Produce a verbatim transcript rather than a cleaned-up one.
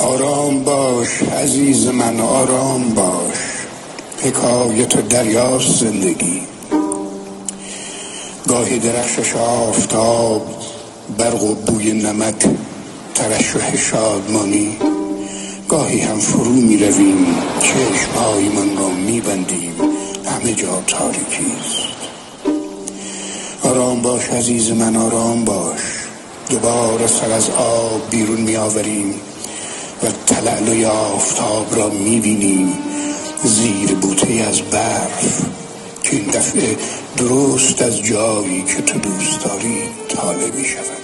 آرام باش عزیز من، آرام باش. حکایت دریاست زندگی، گاهی درخشش آفتاب، برق و بوی نمک، ترشح شادمانی. گاهی هم فرو می رویم، چشمهای من را می بندیم، همه جا تاریکیست. آرام باش عزیز من، آرام باش. دوباره سر از آب بیرون می آوریم و تلالوی آفتاب را می بینیم زیر بوته از برف که این دفعه درست از جایی که تو دوست داری طالع می شود.